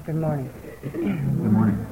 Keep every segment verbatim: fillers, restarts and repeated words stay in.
Good morning. Good morning.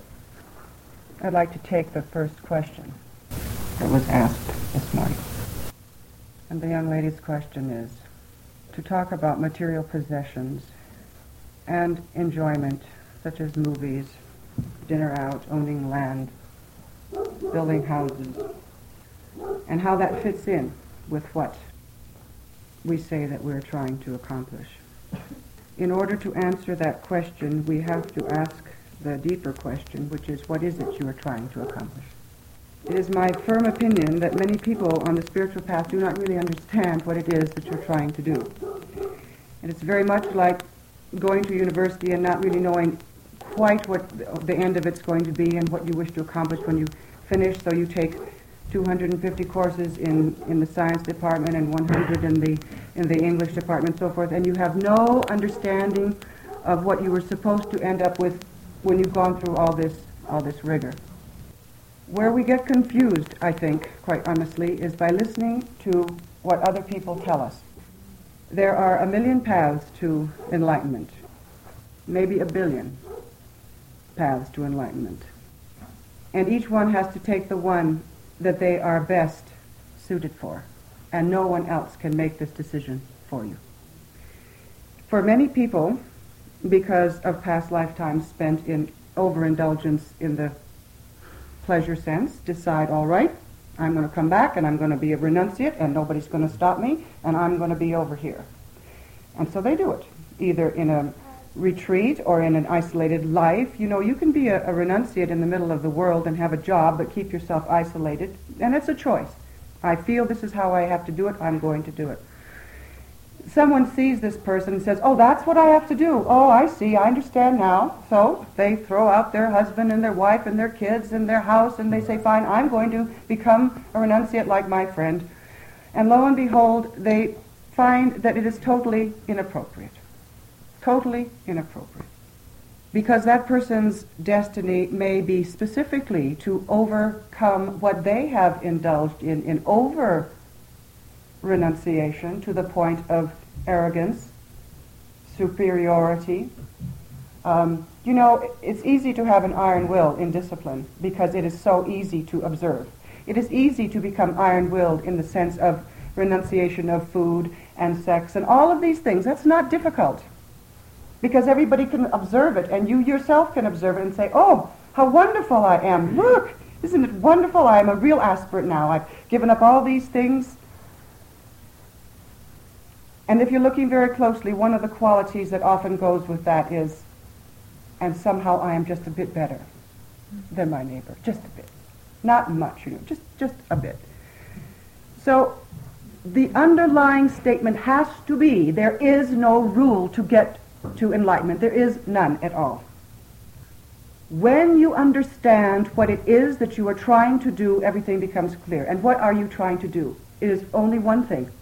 I'd like to take the first question that was asked this morning. And the young lady's question is to talk about material possessions and enjoyment, such as movies, dinner out, owning land, building houses, and how that fits in with what we say that we're trying to accomplish. In order to answer that question, we have to ask the deeper question, which is, what is it you are trying to accomplish? It is my firm opinion that many people on the spiritual path do not really understand what it is that you're trying to do. And it's very much like going to university and not really knowing quite what the end of it's going to be and what you wish to accomplish when you finish, so you take two hundred fifty courses in, in the science department and one hundred in the in the English department and so forth, and you have no understanding of what you were supposed to end up with when you've gone through all this all this rigor. Where we get confused, I think, quite honestly, is by listening to what other people tell us. There are a million paths to enlightenment, maybe a billion paths to enlightenment. And each one has to take the one that they are best suited for, and no one else can make this decision for you. For many people, because of past lifetimes spent in overindulgence in the pleasure sense, decide, all right, I'm going to come back and I'm going to be a renunciate and nobody's going to stop me and I'm going to be over here. And so they do it, either in a retreat or in an isolated life. You know, you can be a, a renunciate in the middle of the world and have a job but keep yourself isolated, and it's a choice. I feel this is how I have to do it, I'm going to do it. Someone sees this person and says, oh, that's what I have to do. Oh, I see, I understand now. So they throw out their husband and their wife and their kids and their house and they say, fine, I'm going to become a renunciate like my friend. And lo and behold, they find that it is totally inappropriate. Totally inappropriate. Because that person's destiny may be specifically to overcome what they have indulged in, in over renunciation to the point of arrogance, superiority. Um, you know, it's easy to have an iron will in discipline because it is so easy to observe. It is easy to become iron-willed in the sense of renunciation of food and sex and all of these things. That's not difficult because everybody can observe it, and you yourself can observe it and say, oh, how wonderful I am. Look, isn't it wonderful? I am a real aspirant now. I've given up all these things. And if you're looking very closely, one of the qualities that often goes with that is, and somehow I am just a bit better than my neighbor, just a bit. Not much, you know, just, just a bit. So the underlying statement has to be, there is no rule to get to enlightenment. There is none at all. When you understand what it is that you are trying to do, everything becomes clear. And what are you trying to do? It is only one thing.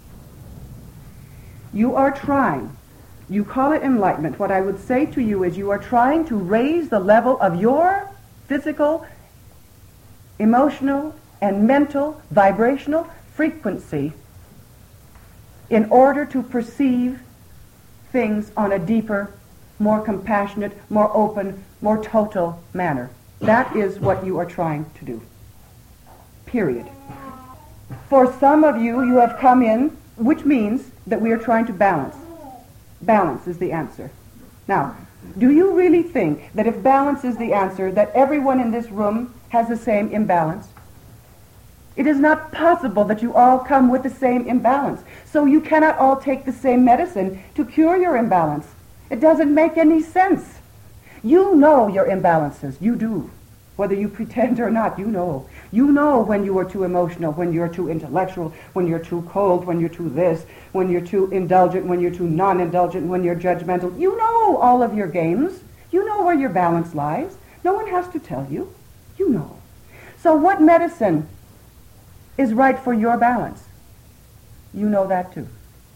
You are trying, you call it enlightenment. What I would say to you is you are trying to raise the level of your physical, emotional, and mental, vibrational frequency in order to perceive things on a deeper, more compassionate, more open, more total manner. That is what you are trying to do. Period. For some of you, you have come in, which means that we are trying to balance. Balance is the answer. Now, do you really think that if balance is the answer, that everyone in this room has the same imbalance? It is not possible that you all come with the same imbalance. So you cannot all take the same medicine to cure your imbalance. It doesn't make any sense. You know your imbalances. You do. Whether you pretend or not, you know. You know when you are too emotional, when you're too intellectual, when you're too cold, when you're too this, when you're too indulgent, when you're too non-indulgent, when you're judgmental. You know all of your games. You know where your balance lies. No one has to tell you. You know. So what medicine is right for your balance? You know that too.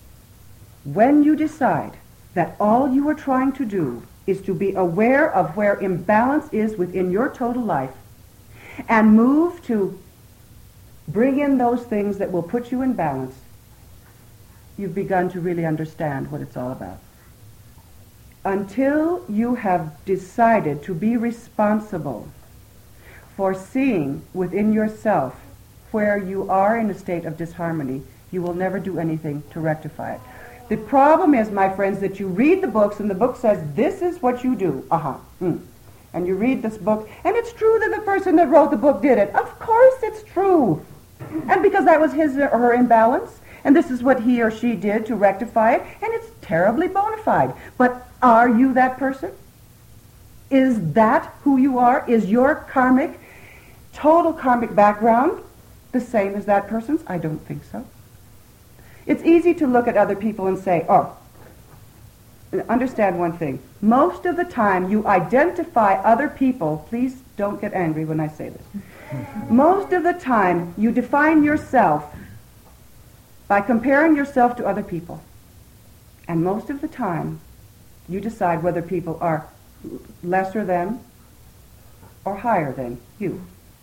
When you decide that all you are trying to do is to be aware of where imbalance is within your total life and move to bring in those things that will put you in balance, you've begun to really understand what it's all about. until you have decided to be responsible for seeing within yourself where you are in a state of disharmony, you will never do anything to rectify it. The problem is, my friends, that you read the books and the book says, this is what you do. Uh-huh. Mm. And you read this book, and it's true that the person that wrote the book did it. Of course it's true. And because that was his or her imbalance, and this is what he or she did to rectify it, and it's terribly bona fide. But are you that person? Is that who you are? Is your karmic, total karmic background the same as that person's? I don't think so. It's easy to look at other people and say, oh, understand one thing. Most of the time you identify other people, please don't get angry when I say this. Most of the time you define yourself by comparing yourself to other people. And most of the time you decide whether people are lesser than or higher than you.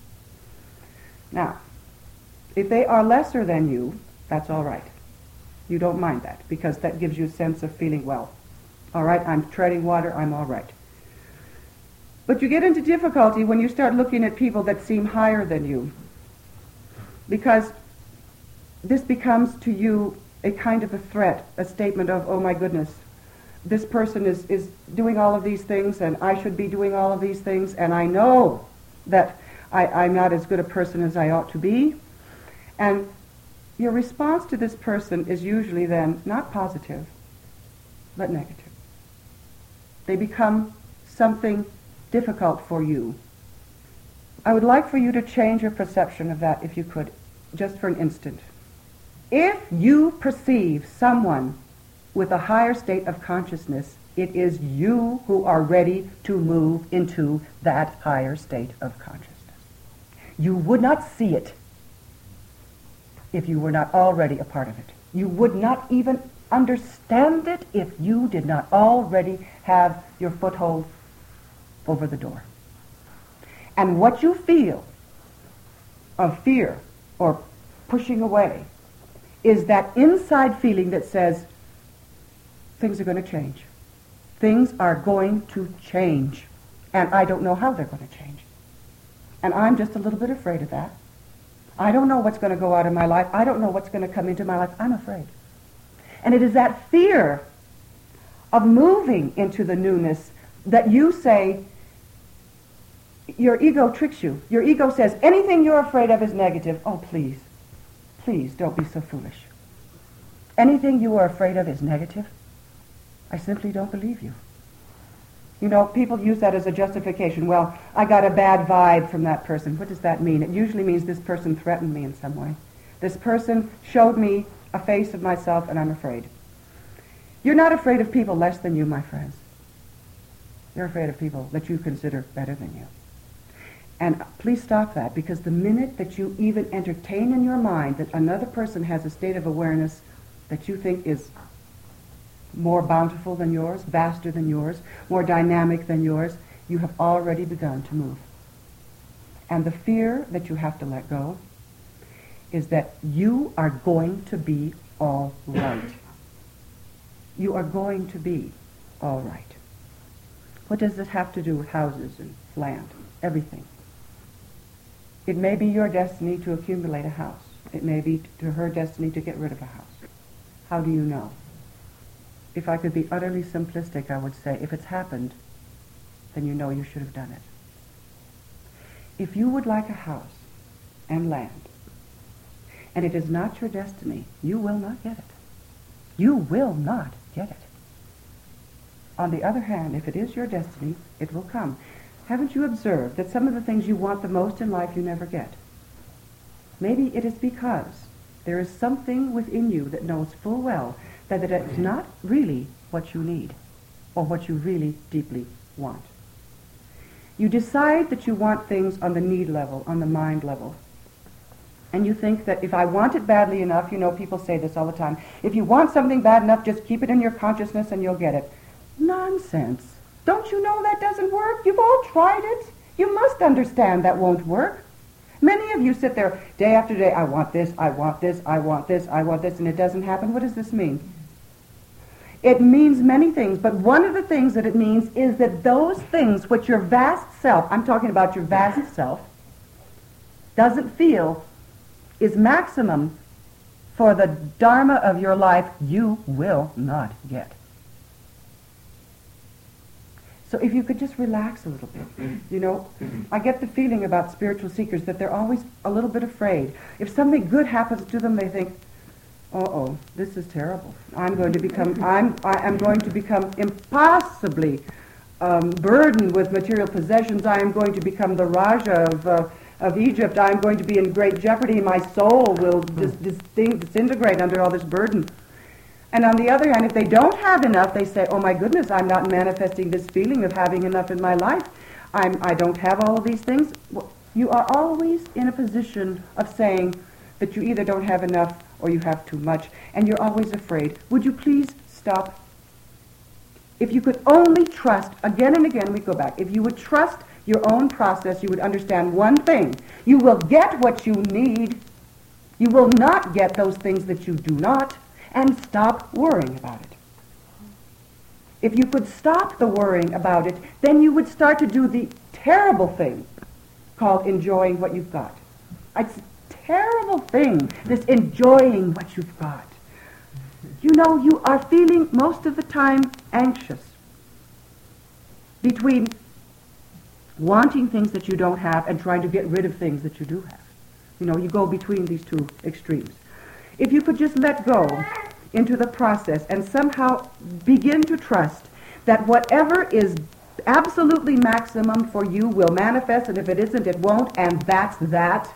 Now, if they are lesser than you, that's all right. You don't mind that, because that gives you a sense of feeling, well, all right, I'm treading water, I'm all right. But you get into difficulty when you start looking at people that seem higher than you, because this becomes to you a kind of a threat, a statement of, oh my goodness, this person is, is doing all of these things, and I should be doing all of these things, and I know that I, I'm not as good a person as I ought to be. And your response to this person is usually then not positive, but negative. They become something difficult for you. I would like for you to change your perception of that, if you could, just for an instant. If you perceive someone with a higher state of consciousness, it is you who are ready to move into that higher state of consciousness. You would not see it if you were not already a part of it. You would not even understand it if you did not already have your foothold over the door. And what you feel of fear or pushing away is that inside feeling that says, things are going to change. Things are going to change. And I don't know how they're going to change. And I'm just a little bit afraid of that. I don't know what's going to go out of my life. I don't know what's going to come into my life. I'm afraid. And it is that fear of moving into the newness that you say, your ego tricks you. Your ego says, anything you're afraid of is negative. Oh, please, please don't be so foolish. Anything you are afraid of is negative? I simply don't believe you. You know, people use that as a justification. Well, I got a bad vibe from that person. What does that mean? It usually means this person threatened me in some way. This person showed me a face of myself, and I'm afraid. You're not afraid of people less than you, my friends. You're afraid of people that you consider better than you. And please stop that, because the minute that you even entertain in your mind that another person has a state of awareness that you think is more bountiful than yours, vaster than yours, more dynamic than yours, you have already begun to move. And the fear that you have to let go is that you are going to be all right. You are going to be all right. What does this have to do with houses and land? Everything. It may be your destiny to accumulate a house. It may be to her destiny to get rid of a house. How do you know? If I could be utterly simplistic, I would say, if it's happened, then you know you should have done it. If you would like a house and land, and it is not your destiny, you will not get it. You will not get it. On the other hand, if it is your destiny, it will come. Haven't you observed that some of the things you want the most in life you never get? Maybe it is because there is something within you that knows full well that it is not really what you need or what you really deeply want. You decide that you want things on the need level, on the mind level. And you think that if I want it badly enough, you know, people say this all the time, if you want something bad enough, just keep it in your consciousness and you'll get it. Nonsense. Don't you know that doesn't work? You've all tried it. You must understand that won't work. Many of you sit there day after day, I want this, I want this, I want this, I want this, and it doesn't happen. What does this mean? It means many things, but one of the things that it means is that those things which your vast self, I'm talking about your vast self, doesn't feel is maximum for the dharma of your life, you will not get. So if you could just relax a little bit. You know, I get the feeling about spiritual seekers that they're always a little bit afraid. If something good happens to them, they think, uh-oh, this is terrible. I'm going to become, I'm, I am going to become impossibly um, burdened with material possessions. I am going to become the Raja of, uh, of Egypt. I am going to be in great jeopardy. My soul will dis- dis- disintegrate under all this burden. And on the other hand, if they don't have enough, they say, oh my goodness, I'm not manifesting this feeling of having enough in my life. I'm, I don't have all of these things. Well, you are always in a position of saying that you either don't have enough or you have too much, and you're always afraid. Would you please stop? If you could only trust, again and again we go back, if you would trust your own process, you would understand one thing. You will get what you need. You will not get those things that you do not. And stop worrying about it. If you could stop the worrying about it, then you would start to do the terrible thing called enjoying what you've got. It's a terrible thing, this enjoying what you've got. You know, you are feeling most of the time anxious between wanting things that you don't have and trying to get rid of things that you do have. You know, you go between these two extremes. If you could just let go into the process and somehow begin to trust that whatever is absolutely maximum for you will manifest, and if it isn't, it won't, and that's that.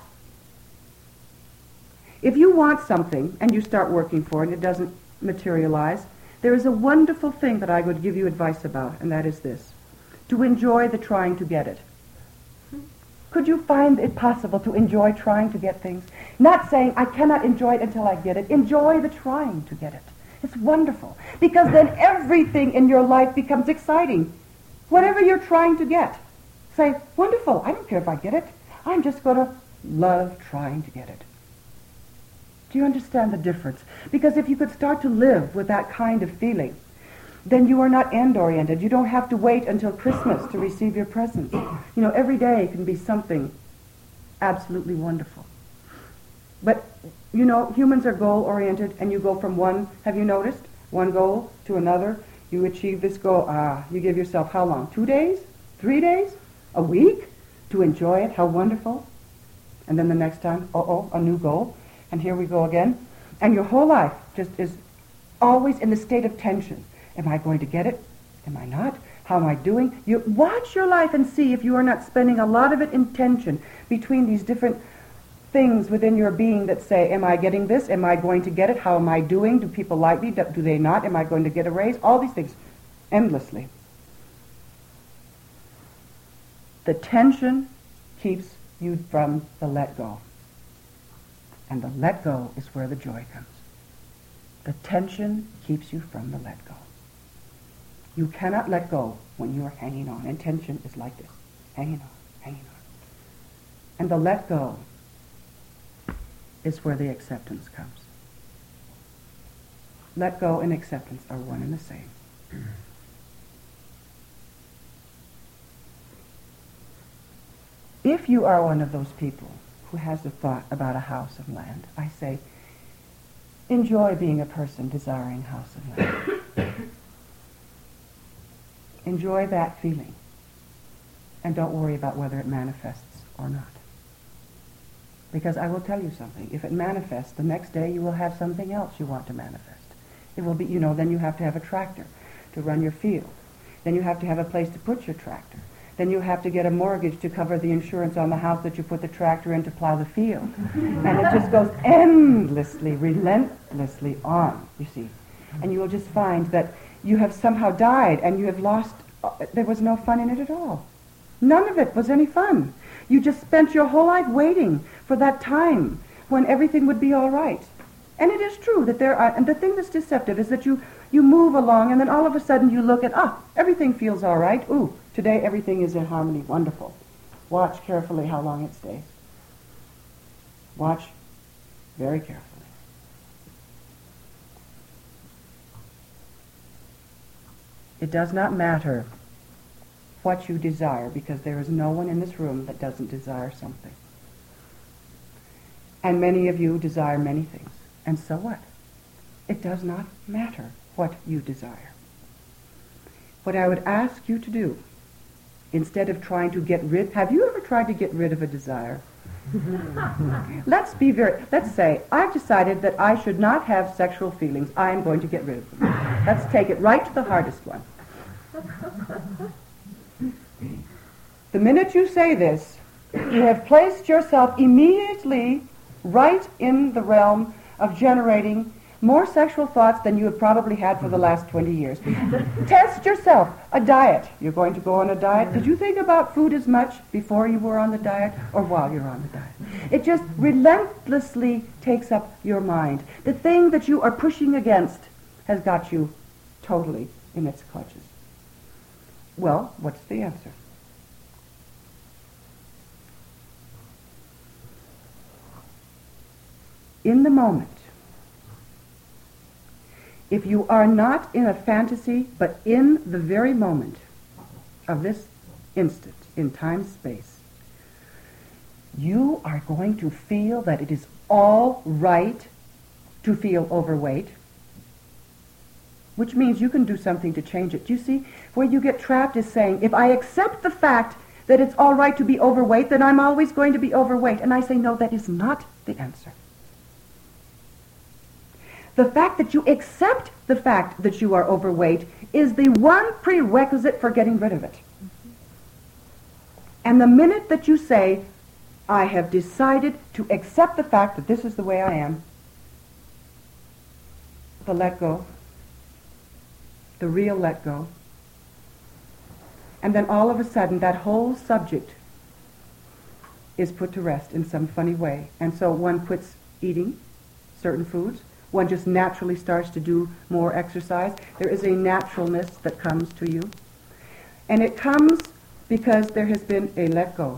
If you want something and you start working for it and it doesn't materialize, there is a wonderful thing that I would give you advice about, and that is this: to enjoy the trying to get it. Could you find it possible to enjoy trying to get things? Not saying, I cannot enjoy it until I get it. Enjoy the trying to get it. It's wonderful. Because then everything in your life becomes exciting. Whatever you're trying to get, say, wonderful, I don't care if I get it. I'm just going to love trying to get it. Do you understand the difference? Because if you could start to live with that kind of feeling, then you are not end-oriented. You don't have to wait until Christmas to receive your presents. You know, every day can be something absolutely wonderful. But, you know, humans are goal-oriented, and you go from one, have you noticed, one goal to another. You achieve this goal. Ah, you give yourself how long? Two days? Three days? A week? To enjoy it? How wonderful. And then the next time, uh-oh, a new goal. And here we go again. And your whole life just is always in the state of tension. Am I going to get it? Am I not? How am I doing? You watch your life and see if you are not spending a lot of it in tension between these different things within your being that say, am I getting this? Am I going to get it? How am I doing? Do people like me? Do, do they not? Am I going to get a raise? All these things, endlessly. The tension keeps you from the let go. And the let go is where the joy comes. The tension keeps you from the let go. You cannot let go when you are hanging on. And tension is like this, hanging on, hanging on. And the let go is where the acceptance comes. Let go and acceptance are one and the same. If you are one of those people who has a thought about a house and land, I say, enjoy being a person desiring house and land. Enjoy that feeling. And don't worry about whether it manifests or not. Because I will tell you something. If it manifests, the next day you will have something else you want to manifest. It will be, you know, then you have to have a tractor to run your field. Then you have to have a place to put your tractor. Then you have to get a mortgage to cover the insurance on the house that you put the tractor in to plow the field. And it just goes endlessly, relentlessly on, you see. And you will just find that you have somehow died and you have lost, uh, there was no fun in it at all. None of it was any fun. You just spent your whole life waiting for that time when everything would be all right. And it is true that there are, and the thing that's deceptive is that you, you move along and then all of a sudden you look at, ah, everything feels all right. Ooh, today everything is in harmony. Wonderful. Watch carefully how long it stays. Watch very carefully. It does not matter what you desire, because there is no one in this room that doesn't desire something. And many of you desire many things. And so what? It does not matter what you desire. What I would ask you to do, instead of trying to get rid, have you ever tried to get rid of a desire? Let's be very, let's say, I've decided that I should not have sexual feelings. I am going to get rid of them. Let's take it right to the hardest one. The minute you say this, you have placed yourself immediately right in the realm of generating more sexual thoughts than you have probably had for the last twenty years. Test yourself. A diet. You're going to go on a diet. Did you think about food as much before you were on the diet or while you're on the diet? It just relentlessly takes up your mind. The thing that you are pushing against has got you totally in its clutches. Well, what's the answer? In the moment, if you are not in a fantasy, but in the very moment of this instant, in time-space, you are going to feel that it is all right to feel overweight, which means you can do something to change it. Do you see? Where you get trapped is saying, if I accept the fact that it's all right to be overweight, then I'm always going to be overweight. And I say, no, that is not the answer. The fact that you accept the fact that you are overweight is the one prerequisite for getting rid of it. And the minute that you say, I have decided to accept the fact that this is the way I am, the let go, the real let go, and then all of a sudden that whole subject is put to rest in some funny way. And so one quits eating certain foods. One just naturally starts to do more exercise. There is a naturalness that comes to you. And it comes because there has been a let go.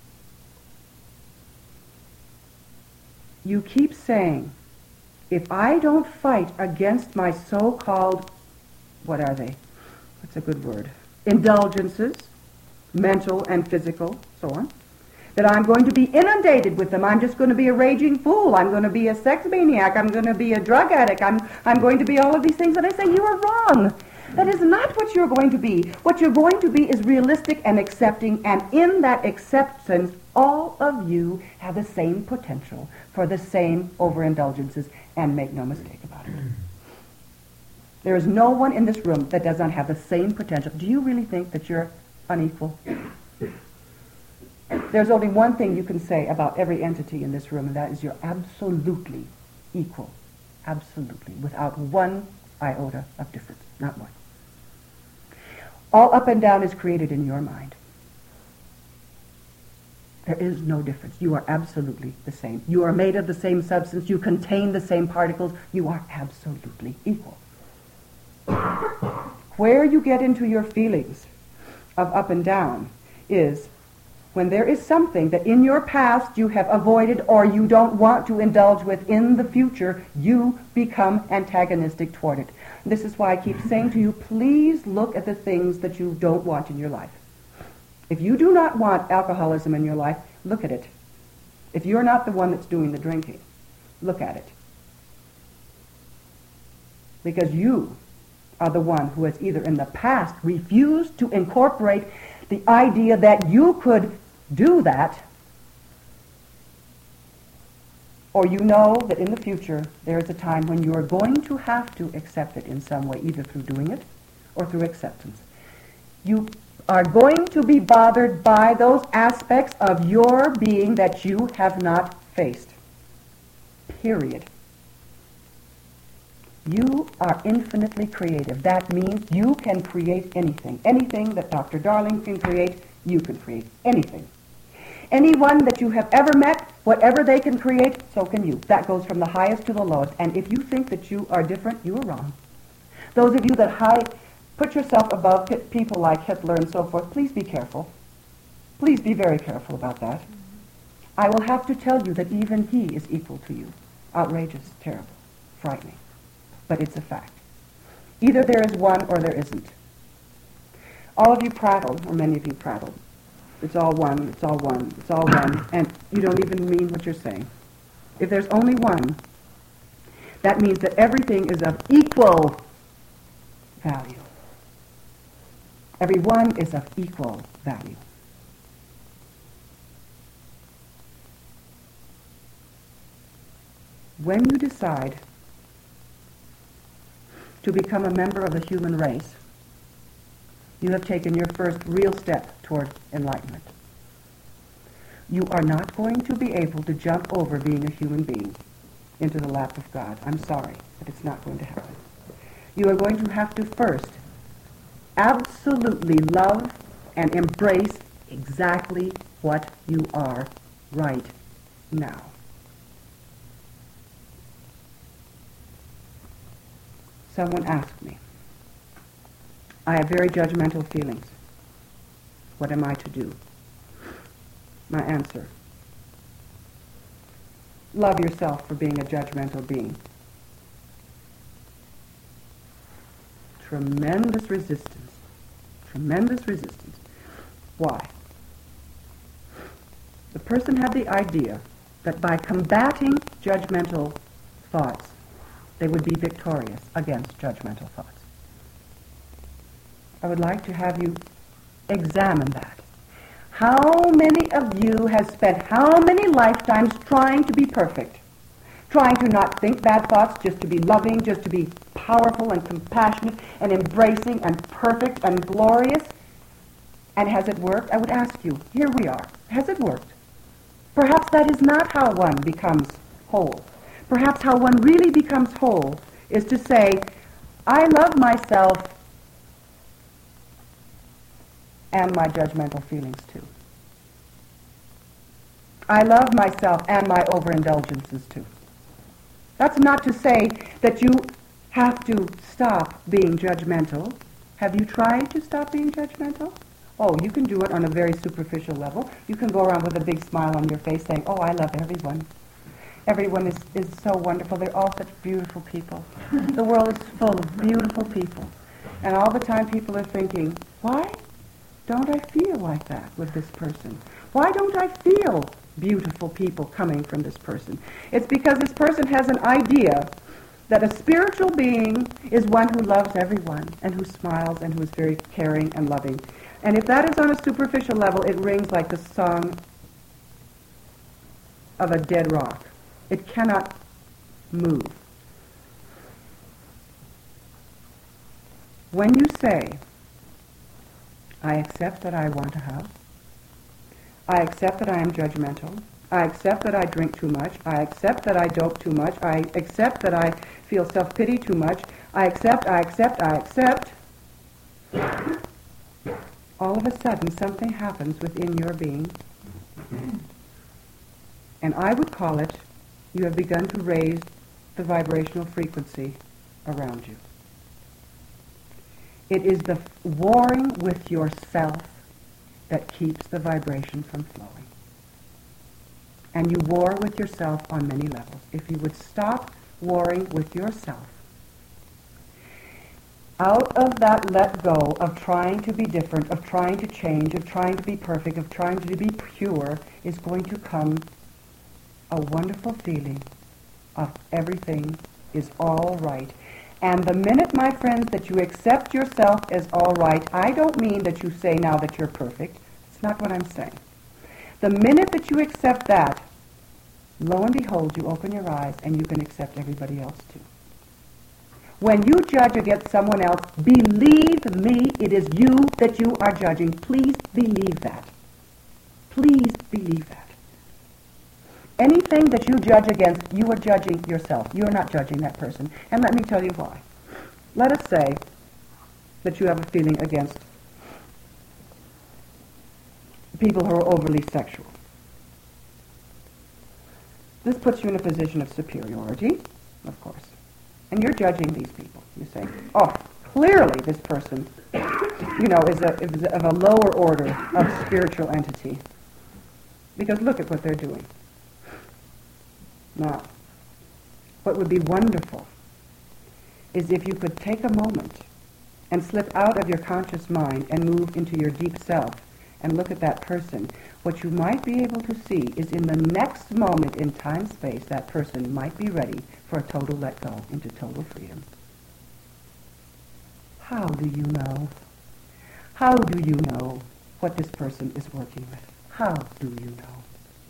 You keep saying, if I don't fight against my so-called, what are they? What's a good word? Indulgences, mental and physical, so on, that I'm going to be inundated with them. I'm just going to be a raging fool. I'm going to be a sex maniac. I'm going to be a drug addict. I'm, I'm going to be all of these things. And I say, you are wrong. That is not what you're going to be. What you're going to be is realistic and accepting, and in that acceptance, all of you have the same potential for the same overindulgences, and make no mistake about it. There is no one in this room that does not have the same potential. Do you really think that you're unequal? There's only one thing you can say about every entity in this room, and that is you're absolutely equal. Absolutely. Without one iota of difference. Not one. All up and down is created in your mind. There is no difference. You are absolutely the same. You are made of the same substance. You contain the same particles. You are absolutely equal. Where you get into your feelings of up and down is when there is something that in your past you have avoided or you don't want to indulge with in the future, you become antagonistic toward it. This is why I keep saying to you, please look at the things that you don't want in your life. If you do not want alcoholism in your life, look at it. If you're not the one that's doing the drinking, look at it. Because you are the one who has either in the past refused to incorporate the idea that you could do that, or you know that in the future there is a time when you are going to have to accept it in some way, either through doing it or through acceptance. You are going to be bothered by those aspects of your being that you have not faced. Period. You are infinitely creative. That means you can create anything. Anything that Doctor Darling can create, you can create. Anything. Anyone that you have ever met, whatever they can create, so can you. That goes from the highest to the lowest. And if you think that you are different, you are wrong. Those of you that high, put yourself above people like Hitler and so forth, please be careful. Please be very careful about that. I will have to tell you that even he is equal to you. Outrageous, terrible, frightening. But it's a fact. Either there is one or there isn't. All of you prattle, or many of you prattle. It's all one, it's all one, it's all one, and you don't even mean what you're saying. If there's only one, that means that everything is of equal value. Every one is of equal value. When you decide to become a member of the human race, you have taken your first real step toward enlightenment. You are not going to be able to jump over being a human being into the lap of God. I'm sorry, but it's not going to happen. You are going to have to first absolutely love and embrace exactly what you are right now. Someone asked me, I have very judgmental feelings. What am I to do? My answer, love yourself for being a judgmental being. Tremendous resistance. Tremendous resistance. Why? The person had the idea that by combating judgmental thoughts, they would be victorious against judgmental thoughts. I would like to have you examine that. How many of you have spent how many lifetimes trying to be perfect? Trying to not think bad thoughts, just to be loving, just to be powerful and compassionate and embracing and perfect and glorious? And has it worked? I would ask you, here we are. Has it worked? Perhaps that is not how one becomes whole. Perhaps how one really becomes whole is to say, I love myself and my judgmental feelings too. I love myself and my overindulgences too. That's not to say that you have to stop being judgmental. Have you tried to stop being judgmental? Oh, you can do it on a very superficial level. You can go around with a big smile on your face saying, oh, I love everyone. Everyone is, is so wonderful. They're all such beautiful people. The world is full of beautiful people. And all the time people are thinking, why don't I feel like that with this person? Why don't I feel beautiful people coming from this person? It's because this person has an idea that a spiritual being is one who loves everyone and who smiles and who is very caring and loving. And if that is on a superficial level, it rings like the song of a dead rock. It cannot move. When you say, I accept that I want a house, I accept that I am judgmental, I accept that I drink too much, I accept that I dope too much, I accept that I feel self-pity too much, I accept, I accept, I accept, all of a sudden something happens within your being, and I would call it, you have begun to raise the vibrational frequency around you. It is the warring with yourself that keeps the vibration from flowing. And you war with yourself on many levels. If you would stop warring with yourself, out of that let go of trying to be different, of trying to change, of trying to be perfect, of trying to be pure, is going to come a wonderful feeling of everything is all right. And the minute, my friends, that you accept yourself as all right, I don't mean that you say now that you're perfect. It's not what I'm saying. The minute that you accept that, lo and behold, you open your eyes and you can accept everybody else too. When you judge against someone else, believe me, it is you that you are judging. Please believe that. Please believe that. Anything that you judge against, you are judging yourself. You are not judging that person. And let me tell you why. Let us say that you have a feeling against people who are overly sexual. This puts you in a position of superiority, of course. And you're judging these people. You say, oh, clearly this person, you know, is, a, is of a lower order of spiritual entity. Because look at what they're doing. Now, what would be wonderful is if you could take a moment and slip out of your conscious mind and move into your deep self and look at that person, what you might be able to see is in the next moment in time-space, that person might be ready for a total let go into total freedom. How do you know? How do you know what this person is working with? How do you know?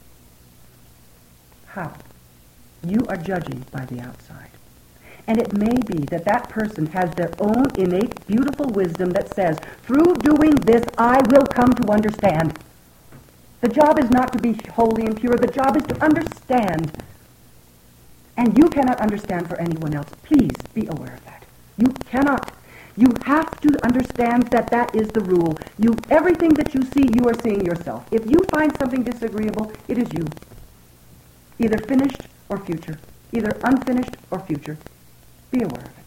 How? You are judging by the outside. And it may be that that person has their own innate, beautiful wisdom that says, through doing this, I will come to understand. The job is not to be holy and pure. The job is to understand. And you cannot understand for anyone else. Please be aware of that. You cannot. You have to understand that that is the rule. You, everything that you see, you are seeing yourself. If you find something disagreeable, it is you. Either finished or future. Either unfinished or future. Be aware of it.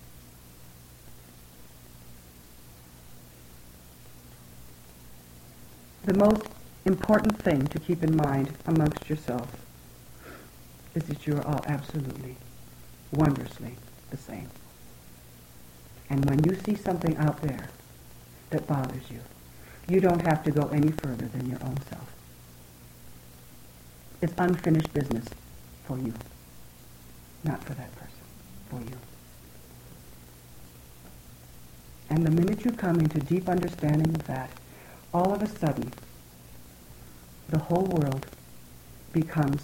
The most important thing to keep in mind amongst yourself is that you are all absolutely, wondrously the same. And when you see something out there that bothers you, you don't have to go any further than your own self. It's unfinished business for you, not for that person, for you. And the minute you come into deep understanding of that, all of a sudden, the whole world becomes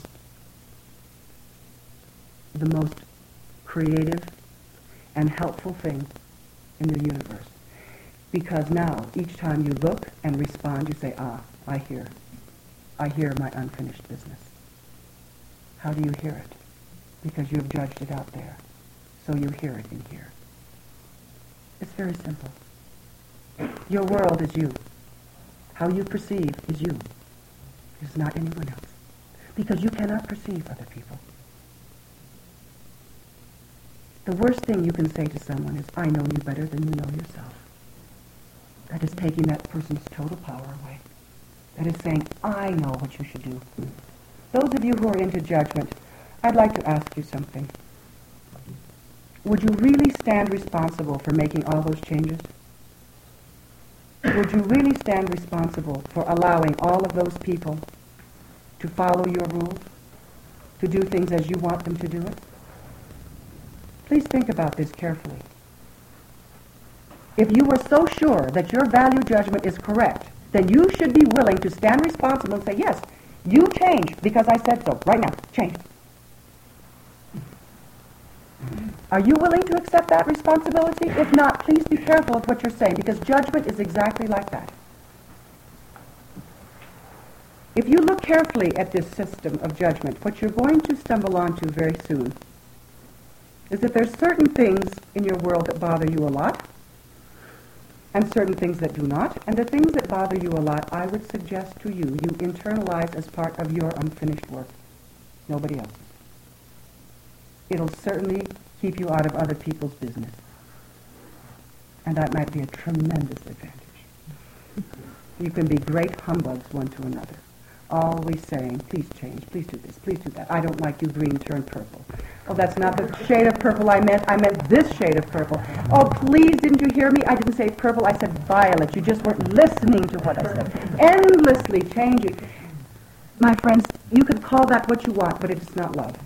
the most creative and helpful thing in the universe. Because now, each time you look and respond, you say, ah, I hear. I hear my unfinished business. How do you hear it? Because you have judged it out there. So you hear it in here. It's very simple. Your world is you. How you perceive is you. It is not anyone else. Because you cannot perceive other people. The worst thing you can say to someone is, I know you better than you know yourself. That is taking that person's total power away. That is saying, I know what you should do. Those of you who are into judgment, I'd like to ask you something. Would you really stand responsible for making all those changes? Would you really stand responsible for allowing all of those people to follow your rules, to do things as you want them to do it? Please think about this carefully. If you were so sure that your value judgment is correct, then you should be willing to stand responsible and say, yes, you change because I said so. Right now, change. Are you willing to accept that responsibility? If not, please be careful of what you're saying, because judgment is exactly like that. If you look carefully at this system of judgment, what you're going to stumble onto very soon is that there's certain things in your world that bother you a lot, and certain things that do not, and the things that bother you a lot, I would suggest to you, you internalize as part of your unfinished work. Nobody else's. It'll certainly keep you out of other people's business. And that might be a tremendous advantage. You can be great humbugs one to another, always saying, please change, please do this, please do that. I don't like you green, turn purple. Oh, that's not the shade of purple I meant. I meant this shade of purple. Oh, please, didn't you hear me? I didn't say purple, I said violet. You just weren't listening to what I said. Endlessly changing. My friends, you could call that what you want, but it is not love.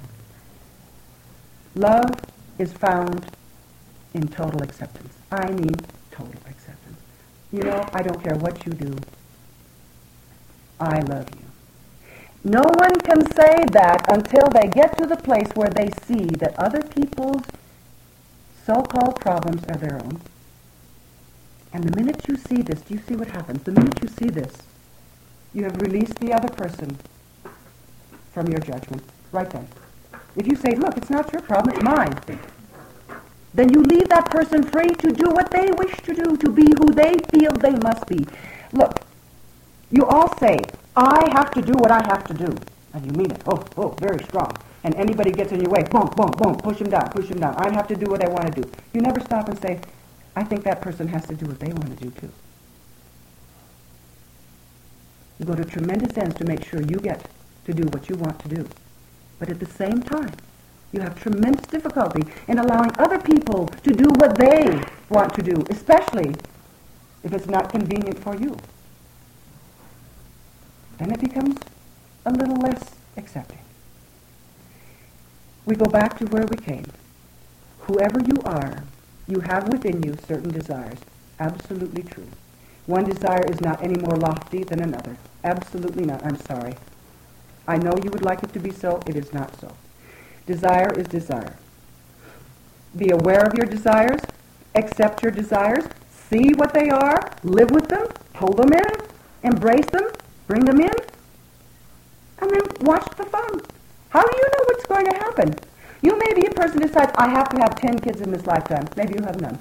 Love is found in total acceptance. I mean total acceptance. You know, I don't care what you do. I love you. No one can say that until they get to the place where they see that other people's so-called problems are their own. And the minute you see this, do you see what happens? The minute you see this, you have released the other person from your judgment. Right then. If you say, look, it's not your problem, it's mine, then you leave that person free to do what they wish to do, to be who they feel they must be. Look, you all say, I have to do what I have to do. And you mean it. Oh, oh, very strong. And anybody gets in your way, boom, boom, boom, push him down, push him down. I have to do what I want to do. You never stop and say, I think that person has to do what they want to do too. You go to tremendous ends to make sure you get to do what you want to do. But at the same time, You have tremendous difficulty in allowing other people to do what they want to do, especially if it's not convenient for you. Then it becomes a little less accepting. We go back to where we came. Whoever you are, you have within you certain desires. Absolutely true. One desire is not any more lofty than another. Absolutely not. I'm sorry. I know you would like it to be so. It is not so. Desire is desire. Be aware of your desires. Accept your desires. See what they are. Live with them. Pull them in. Embrace them. Bring them in. And then watch the fun. How do you know what's going to happen? You may be a person who decides, I have to have ten kids in this lifetime. Maybe you have none.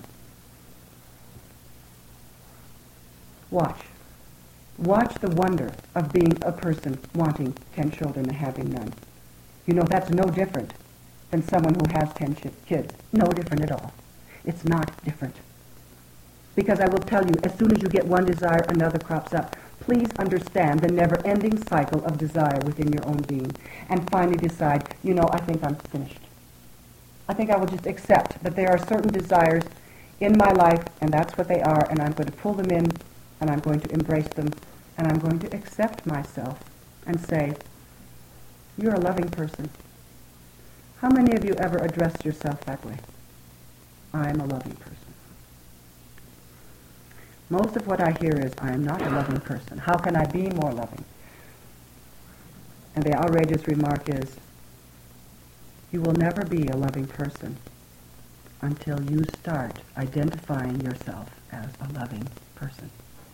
Watch. Watch the wonder of being a person wanting ten children and having none. You know, that's no different than someone who has ten ch- kids. No different at all. It's not different. Because I will tell you, as soon as you get one desire, another crops up. Please understand the never-ending cycle of desire within your own being and finally decide, you know, I think I'm finished. I think I will just accept that there are certain desires in my life, and that's what they are, and I'm going to pull them in, and I'm going to embrace them, and I'm going to accept myself and say, you're a loving person. How many of you ever addressed yourself that way? I am a loving person. Most of what I hear is, I am not a loving person. How can I be more loving? And the outrageous remark is, you will never be a loving person until you start identifying yourself as a loving person.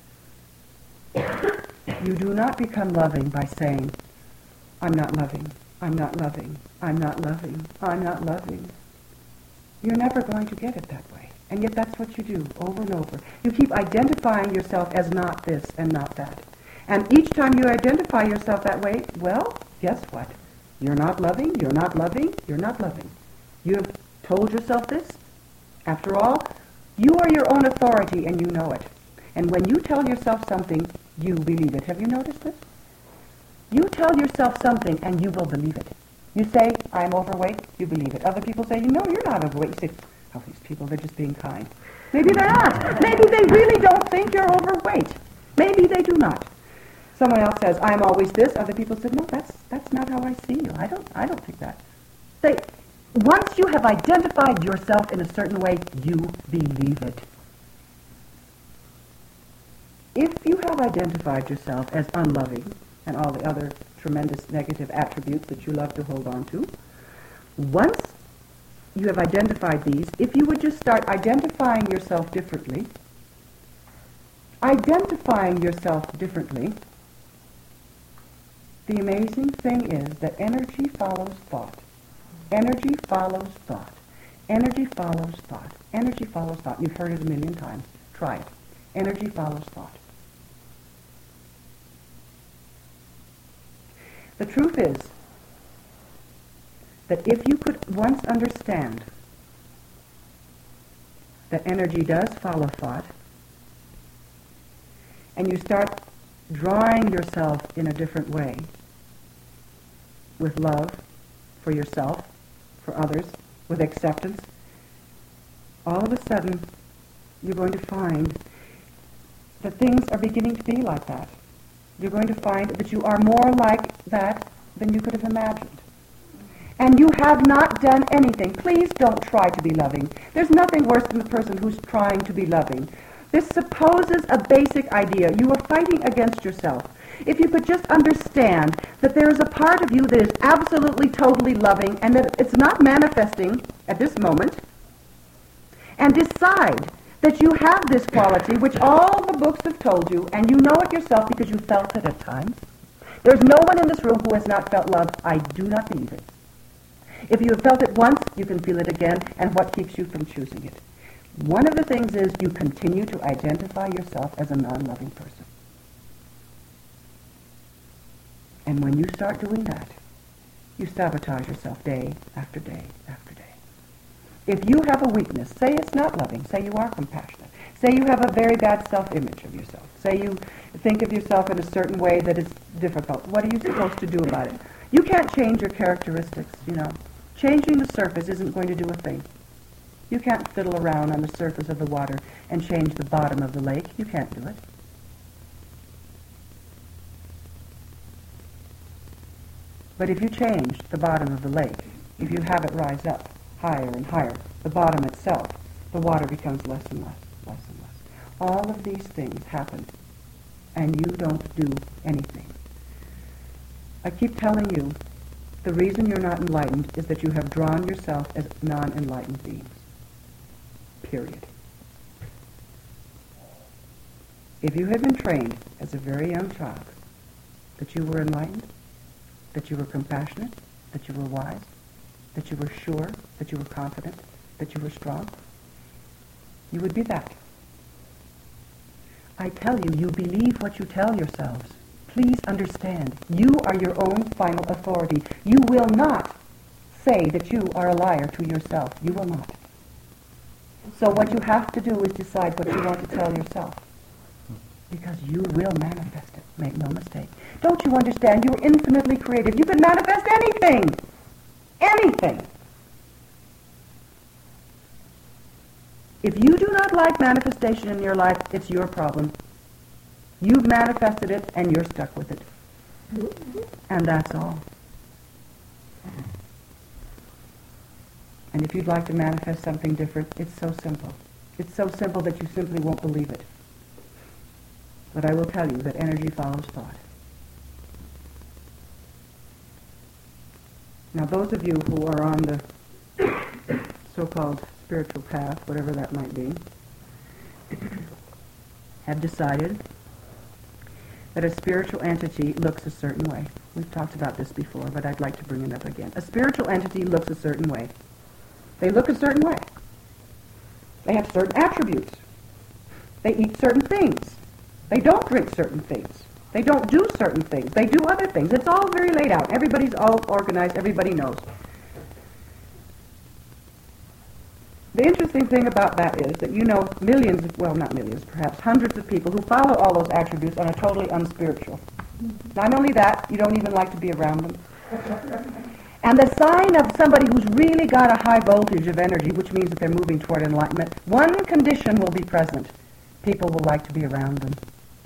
You do not become loving by saying, I'm not loving, I'm not loving, I'm not loving, I'm not loving. You're never going to get it that way. And yet that's what you do over and over. You keep identifying yourself as not this and not that. And each time you identify yourself that way, well, guess what? You're not loving, you're not loving, you're not loving. You have told yourself this. After all, you are your own authority and you know it. And when you tell yourself something, you believe it. Have you noticed this? You tell yourself something and you will believe it. You say, I'm overweight, you believe it. Other people say, no, you're not overweight. You say, oh, these people, they're just being kind. Maybe they're not. Maybe they really don't think you're overweight. Maybe they do not. Someone else says, I'm always this. Other people say, no, that's that's not how I see you. I don't I don't think that. They, once you have identified yourself in a certain way, you believe it. If you have identified yourself as unloving and all the other tremendous negative attributes that you love to hold on to, once you have identified these, if you would just start identifying yourself differently, identifying yourself differently, the amazing thing is that energy follows thought. Energy follows thought. Energy follows thought. Energy follows thought. You've heard it a million times. Try it. Energy follows thought. The truth is that if you could once understand that energy does follow thought, and you start drawing yourself in a different way, with love for yourself, for others, with acceptance, all of a sudden you're going to find that things are beginning to be like that. You're going to find that you are more like that than you could have imagined. And you have not done anything. Please don't try to be loving. There's nothing worse than the person who's trying to be loving. This supposes a basic idea. You are fighting against yourself. If you could just understand that there is a part of you that is absolutely, totally loving and that it's not manifesting at this moment, and decide that you have this quality which all the books have told you, and you know it yourself because you felt it at times. There's no one in this room who has not felt love. I do not believe it. If you have felt it once, you can feel it again, and what keeps you from choosing it? One of the things is you continue to identify yourself as a non-loving person. And when you start doing that, you sabotage yourself day after day after day. If you have a weakness, say it's not loving, say you are compassionate, say you have a very bad self-image of yourself, say you think of yourself in a certain way that is difficult, what are you supposed to do about it? You can't change your characteristics, you know. Changing the surface isn't going to do a thing. You can't fiddle around on the surface of the water and change the bottom of the lake. You can't do it. But if you change the bottom of the lake, if you have it rise up higher and higher, the bottom itself, the water becomes less and less, less and less. All of these things happen, and you don't do anything. I keep telling you, the reason you're not enlightened is that you have drawn yourself as non-enlightened beings. Period. If you had been trained as a very young child that you were enlightened, that you were compassionate, that you were wise, that you were sure, that you were confident, that you were strong, you would be that. I tell you, you believe what you tell yourselves. Please understand, you are your own final authority. You will not say that you are a liar to yourself. You will not. So what you have to do is decide what you want to tell yourself. Because you will manifest it. Make no mistake. Don't you understand? You are infinitely creative. You can manifest anything. Anything. If you do not like manifestation in your life, it's your problem. You've manifested it, and you're stuck with it. And that's all. And if you'd like to manifest something different, it's so simple. It's so simple that you simply won't believe it. But I will tell you that energy follows thought. Now, those of you who are on the so-called spiritual path, whatever that might be, have decided that a spiritual entity looks a certain way. We've talked about this before, but I'd like to bring it up again. A spiritual entity looks a certain way. They look a certain way. They have certain attributes. They eat certain things. They don't drink certain things. They don't do certain things. They do other things. It's all very laid out. Everybody's all organized. Everybody knows. The interesting thing about that is that you know millions, of, well, not millions, perhaps hundreds of people who follow all those attributes and are totally unspiritual. Not only that, you don't even like to be around them. And the sign of somebody who's really got a high voltage of energy, which means that they're moving toward enlightenment, one condition will be present. People will like to be around them.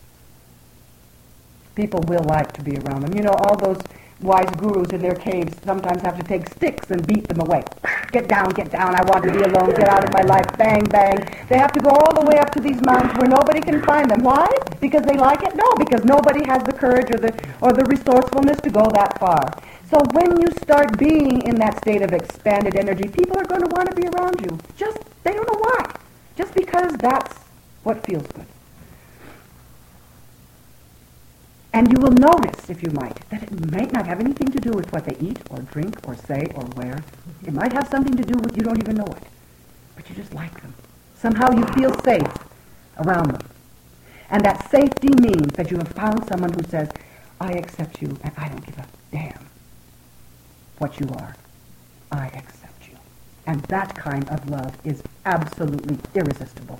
People will like to be around them. You know, all those wise gurus in their caves sometimes have to take sticks and beat them away. Get down, get down, I want to be alone, get out of my life, bang, bang. They have to go all the way up to these mountains where nobody can find them. Why? Because they like it? No, because nobody has the courage or the, or the resourcefulness to go that far. So when you start being in that state of expanded energy, people are going to want to be around you. Just, they don't know why. Just because that's what feels good. And you will notice, if you might, that it might not have anything to do with what they eat or drink or say or wear. It might have something to do with you don't even know it. But you just like them. Somehow you feel safe around them. And that safety means that you have found someone who says, I accept you and I don't give a damn what you are. I accept you. And that kind of love is absolutely irresistible.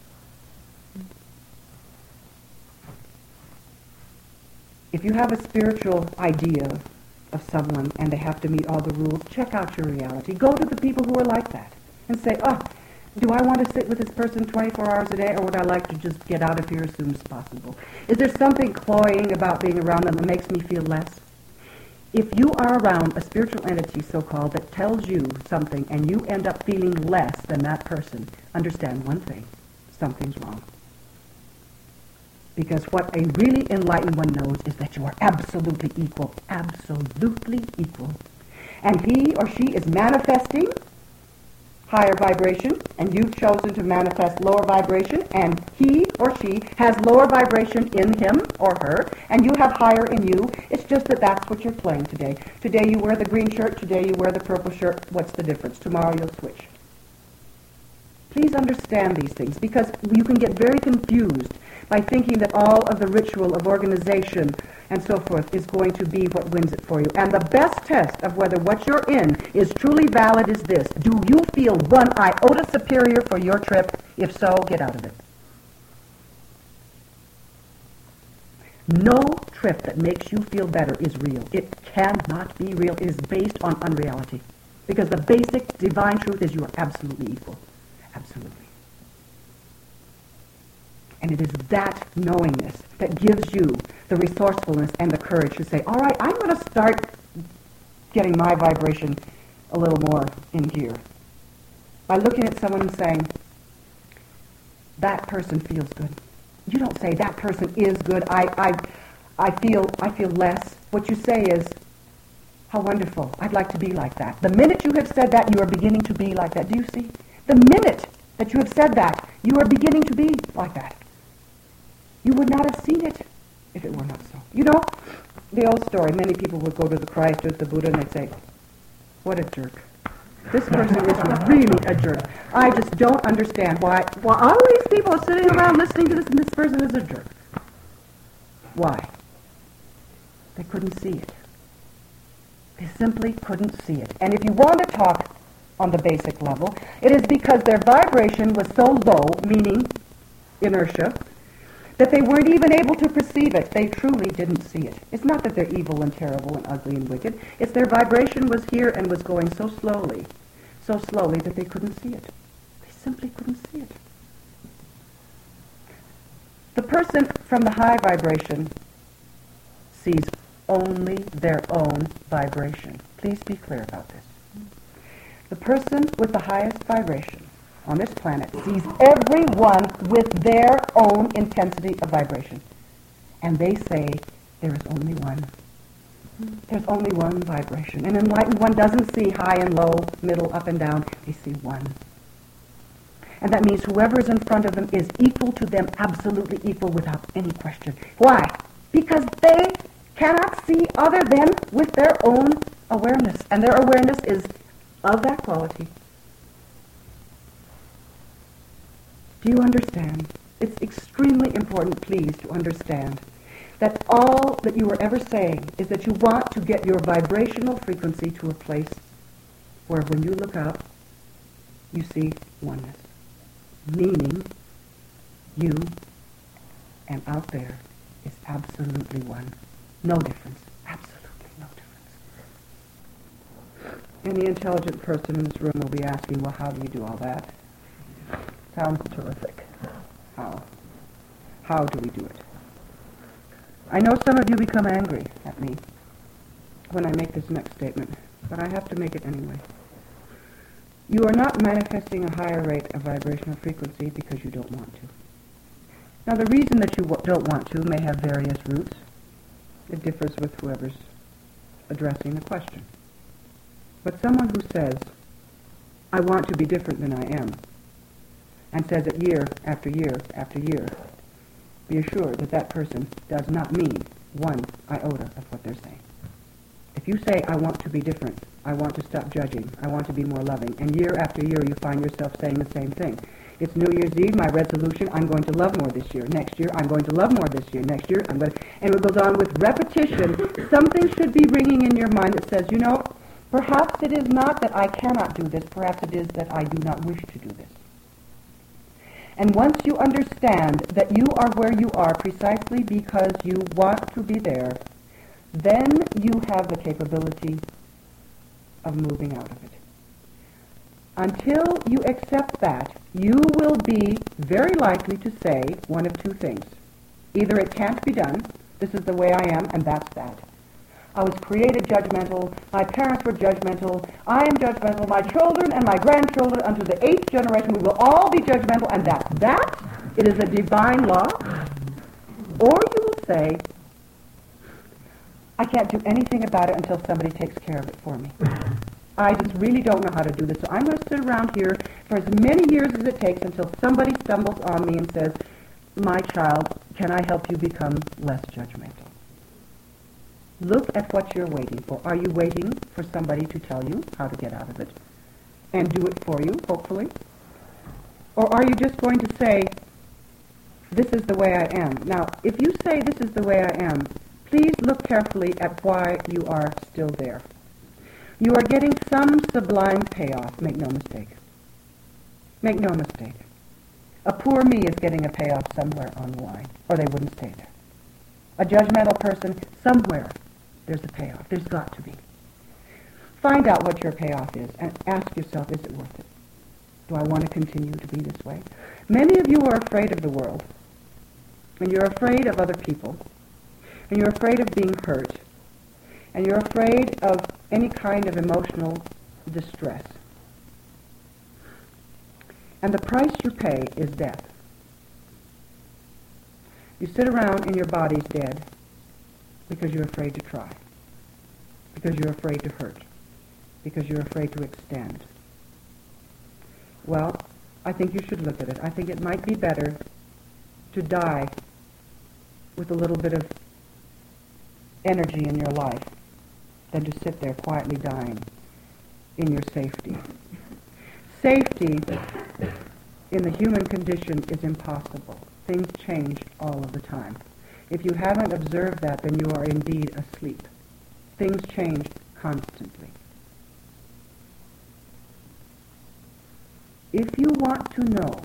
If you have a spiritual idea of someone and they have to meet all the rules, check out your reality. Go to the people who are like that and say, oh, do I want to sit with this person twenty-four hours a day, or would I like to just get out of here as soon as possible? Is there something cloying about being around them that makes me feel less? If you are around a spiritual entity, so-called, that tells you something and you end up feeling less than that person, understand one thing, something's wrong. Because what a really enlightened one knows is that you are absolutely equal, absolutely equal. And he or she is manifesting higher vibration, and you've chosen to manifest lower vibration, and he or she has lower vibration in him or her, and you have higher in you. It's just that that's what you're playing today. Today you wear the green shirt, today you wear the purple shirt. What's the difference? Tomorrow you'll switch. Please understand these things, because you can get very confused by thinking that all of the ritual of organization and so forth is going to be what wins it for you. And the best test of whether what you're in is truly valid is this. Do you feel one iota superior for your trip? If so, get out of it. No trip that makes you feel better is real. It cannot be real. It is based on unreality. Because the basic divine truth is you are absolutely equal. Absolutely. And it is that knowingness that gives you the resourcefulness and the courage to say, all right, I'm going to start getting my vibration a little more in here. By looking at someone and saying, that person feels good. You don't say, that person is good. I, I, I feel, I feel less. What you say is, how wonderful. I'd like to be like that. The minute you have said that, you are beginning to be like that. Do you see? The minute that you have said that, you are beginning to be like that. You would not have seen it if it were not so. You know, the old story, many people would go to the Christ or to the Buddha and they'd say, what a jerk. This person is really a jerk. I just don't understand why, why all these people are sitting around listening to this and this person is a jerk. Why? They couldn't see it. They simply couldn't see it. And if you want to talk on the basic level, it is because their vibration was so low, meaning inertia, that they weren't even able to perceive it. They truly didn't see it. It's not that they're evil and terrible and ugly and wicked. It's their vibration was here and was going so slowly, so slowly that they couldn't see it. They simply couldn't see it. The person from the high vibration sees only their own vibration. Please be clear about this. The person with the highest vibration on this planet sees everyone with their own intensity of vibration. And they say, there is only one. There's only one vibration. An enlightened one doesn't see high and low, middle, up and down. They see one. And that means whoever is in front of them is equal to them, absolutely equal without any question. Why? Because they cannot see other than with their own awareness. And their awareness is of that quality. Do you understand? It's extremely important, please, to understand that all that you are ever saying is that you want to get your vibrational frequency to a place where when you look up, you see oneness. Meaning, you and out there is absolutely one. No difference. Absolutely no difference. Any intelligent person in this room will be asking, well, how do you do all that? Sounds terrific. How? How do we do it? I know some of you become angry at me when I make this next statement, but I have to make it anyway. You are not manifesting a higher rate of vibrational frequency because you don't want to. Now, the reason that you w- don't want to may have various roots. It differs with whoever's addressing the question. But someone who says, I want to be different than I am, and says it year after year after year, be assured that that person does not mean one iota of what they're saying. If you say, I want to be different, I want to stop judging, I want to be more loving, and year after year you find yourself saying the same thing. It's New Year's Eve, my resolution, I'm going to love more this year. Next year, I'm going to love more this year. Next year, I'm going to... And it goes on with repetition. Something should be ringing in your mind that says, you know, perhaps it is not that I cannot do this, perhaps it is that I do not wish to do this. And once you understand that you are where you are precisely because you want to be there, then you have the capability of moving out of it. Until you accept that, you will be very likely to say one of two things. Either it can't be done, this is the way I am, and that's that. I was created judgmental, my parents were judgmental, I am judgmental, my children and my grandchildren unto the eighth generation, we will all be judgmental, and that's that. It is a divine law. Or you will say, I can't do anything about it until somebody takes care of it for me. I just really don't know how to do this, so I'm going to sit around here for as many years as it takes until somebody stumbles on me and says, my child, can I help you become less judgmental? Look at what you're waiting for. Are you waiting for somebody to tell you how to get out of it and do it for you, hopefully? Or are you just going to say, this is the way I am? Now, if you say this is the way I am, please look carefully at why you are still there. You are getting some sublime payoff, make no mistake. Make no mistake. A poor me is getting a payoff somewhere on the line, or they wouldn't stay there. A judgmental person, somewhere, there's a payoff. There's got to be. find out what your payoff is and ask yourself, is it worth it? Do I want to continue to be this way? Many of you are afraid of the world, and you're afraid of other people, and you're afraid of being hurt, and you're afraid of any kind of emotional distress. And the price you pay is death. You sit around and your body's dead because you're afraid to try, because you're afraid to hurt, because you're afraid to extend. Well, I think you should look at it. I think it might be better to die with a little bit of energy in your life than to sit there quietly dying in your safety. Safety in the human condition is impossible. Things change all of the time. If you haven't observed that, then you are indeed asleep. Things change constantly. If you want to know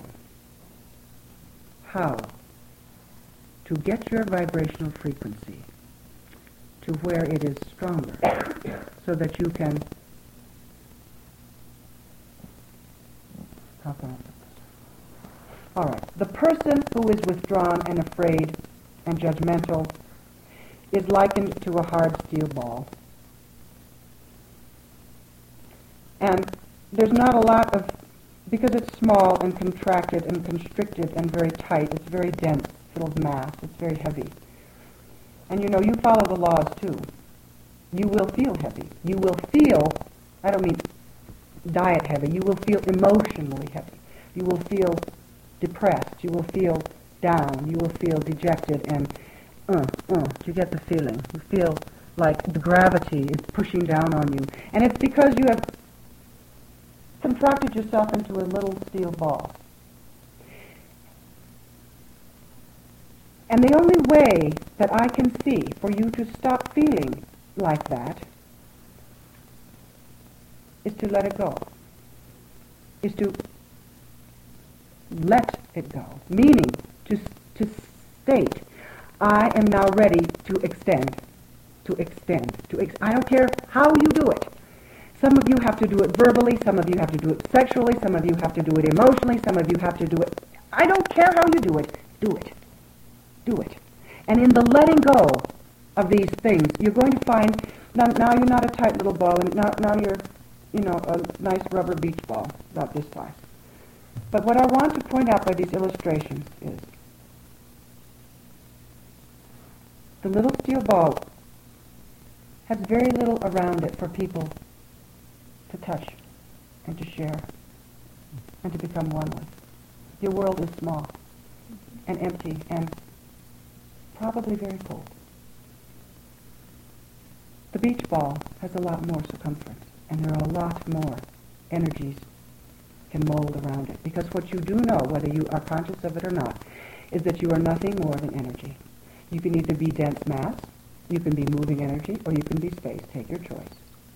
how to get your vibrational frequency to where it is stronger so that you can, how can I put this? All right, the person who is withdrawn and afraid and judgmental is likened to a hard steel ball. And there's not a lot of, because it's small and contracted and constricted and very tight, it's very dense, full of mass, it's very heavy. And you know, you follow the laws too. You will feel heavy. You will feel, I don't mean diet heavy, you will feel emotionally heavy. You will feel depressed. You will feel down. You will feel dejected and, uh, uh, you get the feeling. You feel like the gravity is pushing down on you. And it's because you have contracted yourself into a little steel ball. And the only way that I can see for you to stop feeling like that is to let it go. Is to let it go. Meaning to, to state, I am now ready to extend. To extend. To ex- I don't care how you do it. Some of you have to do it verbally, some of you have to do it sexually, some of you have to do it emotionally, some of you have to do it. I don't care how you do it. Do it. Do it. And in the letting go of these things, you're going to find, now, now you're not a tight little ball, and now, now you're, you know, a nice rubber beach ball, about this size. But what I want to point out by these illustrations is the little steel ball has very little around it for people to touch and to share and to become one with. Your world is small and empty and probably very cold. The beach ball has a lot more circumference, and there are a lot more energies can mold around it. Because what you do know, whether you are conscious of it or not, is that you are nothing more than energy. You can either be dense mass, you can be moving energy, or you can be space. Take your choice.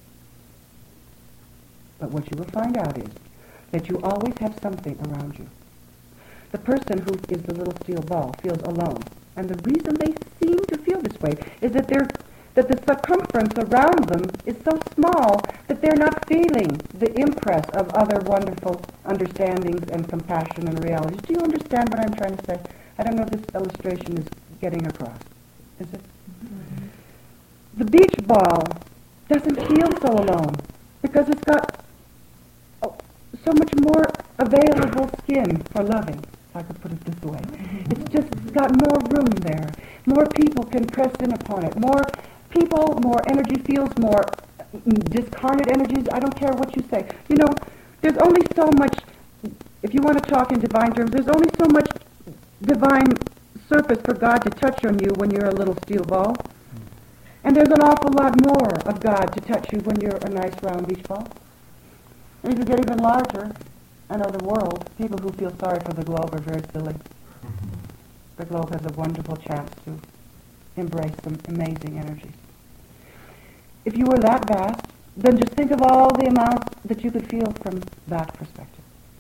But what you will find out is that you always have something around you. The person who is the little steel ball feels alone. And the reason they seem to feel this way is that they're that the circumference around them is so small that they're not feeling the impress of other wonderful understandings and compassion and realities. Do you understand what I'm trying to say? I don't know if this illustration is getting across. Is it? Mm-hmm. The beach ball doesn't feel so alone because it's got oh, so much more available skin for loving, if I could put it this way. Mm-hmm. It's just got more room there. More people can press in upon it. More people, more energy fields, more discarnate energies. I don't care what you say. You know, there's only so much, if you want to talk in divine terms, there's only so much divine surface for God to touch on you when you're a little steel ball. And there's an awful lot more of God to touch you when you're a nice round beach ball. And if you get even larger, I know the world, people who feel sorry for the globe are very silly. The globe has a wonderful chance to embrace some amazing energies. If you were that vast, then just think of all the amount that you could feel from that perspective.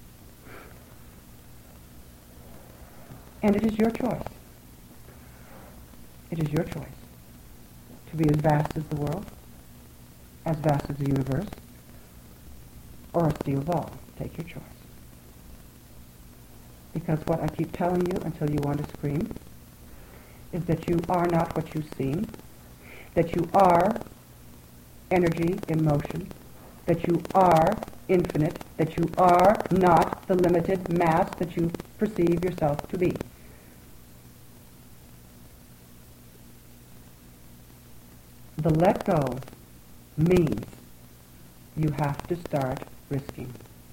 And it is your choice. It is your choice to be as vast as the world, as vast as the universe, or a steel ball. Take your choice. Because what I keep telling you until you want to scream is that you are not what you seem, that you are energy in motion, that you are infinite, that you are not the limited mass that you perceive yourself to be. The let go means you have to start risking.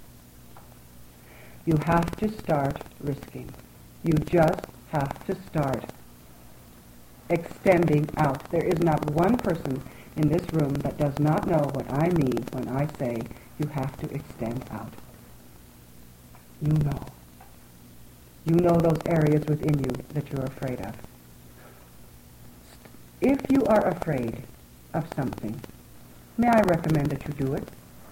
You have to start risking. You just have to start extending out. There is not one person in this room that does not know what I mean when I say you have to extend out. You know. You know those areas within you that you're afraid of. If you are afraid of something, may I recommend that you do it?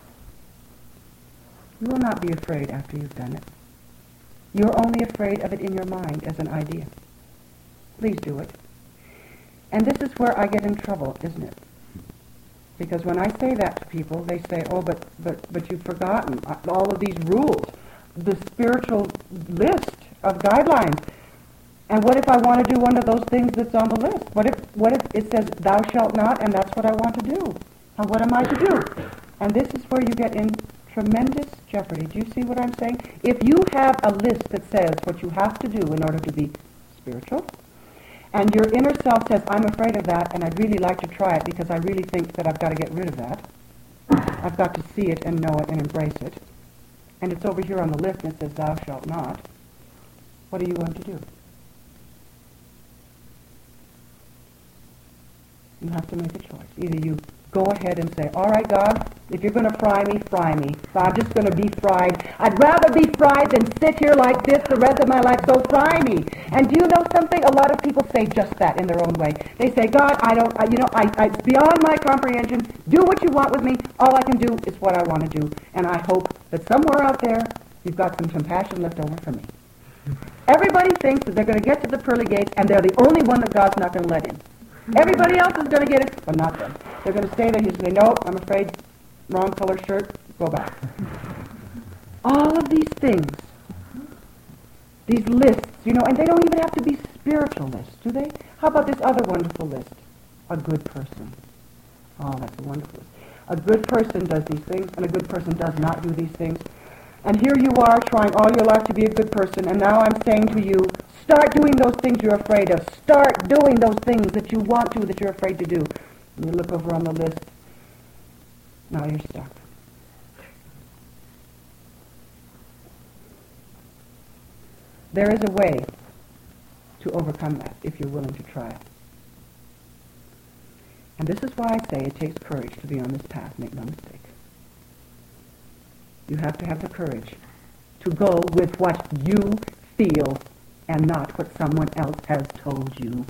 You will not be afraid after you've done it. You're only afraid of it in your mind as an idea. Please do it. And this is where I get in trouble, isn't it? Because when I say that to people, they say, oh, but, but, but you've forgotten all of these rules, the spiritual list of guidelines. And what if I want to do one of those things that's on the list? What if, what if it says, thou shalt not, and that's what I want to do? And what am I to do? And this is where you get in tremendous jeopardy. Do you see what I'm saying? If you have a list that says what you have to do in order to be spiritual, and your inner self says, I'm afraid of that, and I'd really like to try it because I really think that I've got to get rid of that. I've got to see it and know it and embrace it. And it's over here on the list and it says, thou shalt not. What are you going to do? You have to make a choice. Either you go ahead and say, all right, God, if you're going to fry me, fry me. I'm just going to be fried. I'd rather be fried than sit here like this the rest of my life, so fry me. And do you know something? A lot of people say just that in their own way. They say, God, I don't, I, you know, I, I, it's beyond my comprehension. Do what you want with me. All I can do is what I want to do. And I hope that somewhere out there, you've got some compassion left over for me. Everybody thinks that they're going to get to the pearly gates, and they're the only one that God's not going to let in. Everybody else is going to get it, but not them. They're going to stay there. He's going to say, no, I'm afraid, wrong color shirt, go back. All of these things, these lists, you know, and they don't even have to be spiritual lists, do they? How about this other wonderful list? A good person. Oh, that's a wonderful list. A good person does these things, and a good person does not do these things. And here you are trying all your life to be a good person, and now I'm saying to you, start doing those things you're afraid of. Start doing those things that you want to, that you're afraid to do. And you look over on the list. Now you're stuck. There is a way to overcome that if you're willing to try it. And this is why I say it takes courage to be on this path, make no mistake. You have to have the courage to go with what you feel and not what someone else has told you.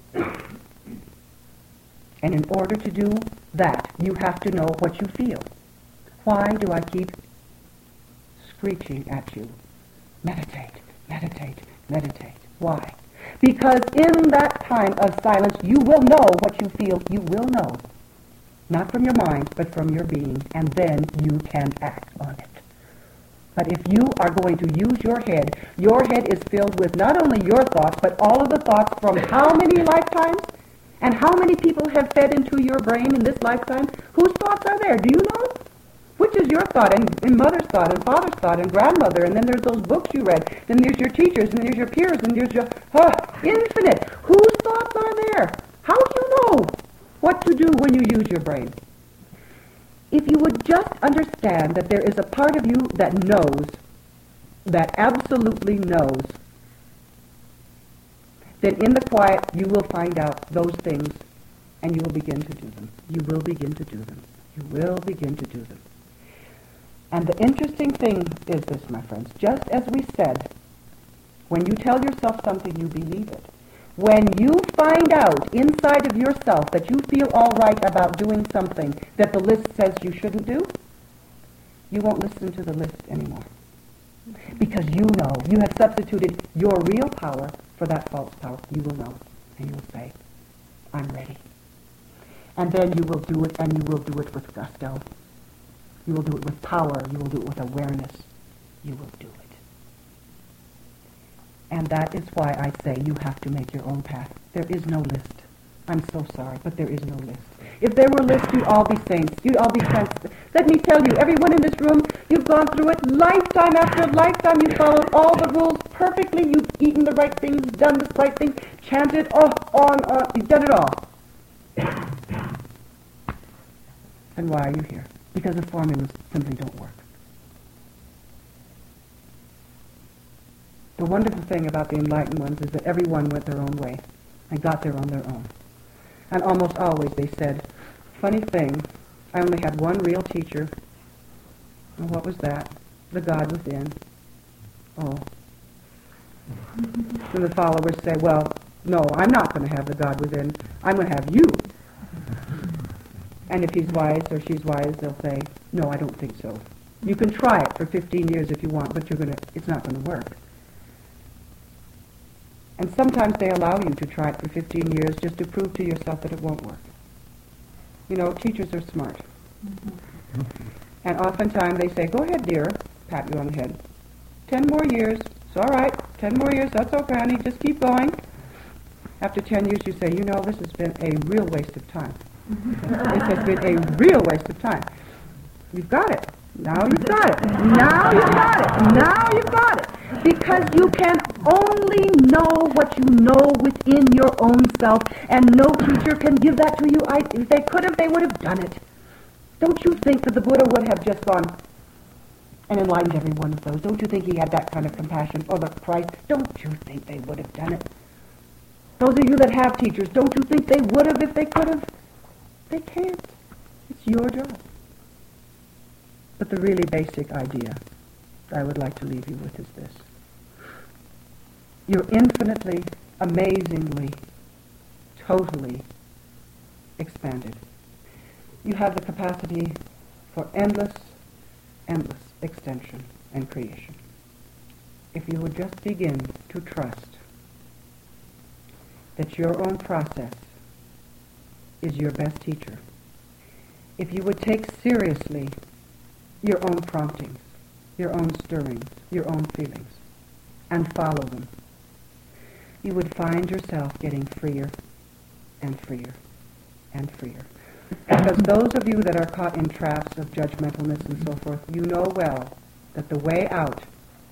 And in order to do that, you have to know what you feel. Why do I keep screeching at you? Meditate, meditate, meditate. Why? Because in that time of silence, you will know what you feel. You will know. Not from your mind, but from your being. And then you can act on it. But if you are going to use your head, your head is filled with not only your thoughts, but all of the thoughts from how many lifetimes? And how many people have fed into your brain in this lifetime? Whose thoughts are there? Do you know? Which is your thought, and, and mother's thought, and father's thought, and grandmother, and then there's those books you read, then there's your teachers, and there's your peers, and there's your, oh, infinite. Whose thoughts are there? How do you know what to do when you use your brain? If you would just understand that there is a part of you that knows, that absolutely knows, then in the quiet you will find out those things and you will begin to do them. You will begin to do them. You will begin to do them. And the interesting thing is this, my friends, just as we said, when you tell yourself something, you believe it. When you find out inside of yourself that you feel all right about doing something that the list says you shouldn't do, you won't listen to the list anymore. Because you know, you have substituted your real power for that false power. You will know, and you will say, I'm ready. And then you will do it, and you will do it with gusto. You will do it with power. You will do it with awareness. You will do it. And that is why I say you have to make your own path. There is no list. I'm so sorry, but there is no list. If there were lists, you'd all be saints. You'd all be saints. Let me tell you, everyone in this room, you've gone through it lifetime after lifetime. You've followed all the rules perfectly. You've eaten the right things, done the right thing, chanted, oh, on, on. You've done it all. And why are you here? Because the formulas simply don't work. The wonderful thing about the enlightened ones is that everyone went their own way and got there on their own. And almost always they said, funny thing, I only had one real teacher. And what was that? The God within. Oh. And the followers say, well, no, I'm not going to have the God within. I'm going to have you. And if he's wise or she's wise, they'll say, no, I don't think so. You can try it for fifteen years if you want, but you're gonna, it's not going to work. And sometimes they allow you to try it for fifteen years just to prove to yourself that it won't work. You know, teachers are smart. Mm-hmm. And oftentimes they say, go ahead, dear, pat you on the head. Ten more years, it's all right. Ten more years, that's okay, honey, just keep going. After ten years, you say, you know, this has been a real waste of time. This has been a real waste of time. You've got it. Now you've got it. Now you've got it. Now you've got it. Because you can only know what you know within your own self, and no teacher can give that to you. I, if they could have, they would have done it. Don't you think that the Buddha would have just gone and enlightened every one of those? Don't you think he had that kind of compassion? Or the Christ? Don't you think they would have done it? Those of you that have teachers, don't you think they would have if they could have? They can't. It's your job. But the really basic idea I would like to leave you with is this. You're infinitely, amazingly, totally expanded. You have the capacity for endless, endless extension and creation. If you would just begin to trust that your own process is your best teacher, if you would take seriously your own promptings, your own stirrings, your own feelings, and follow them, you would find yourself getting freer and freer and freer. Because those of you that are caught in traps of judgmentalness and so forth, you know well that the way out